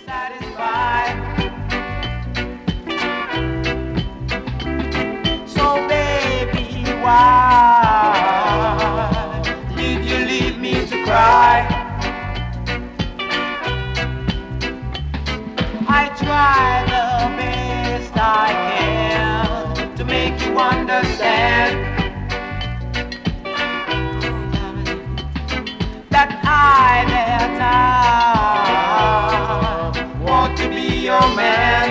satisfied. So baby, why did you leave me to cry? I try the best I can to make you understand that I want to be your man.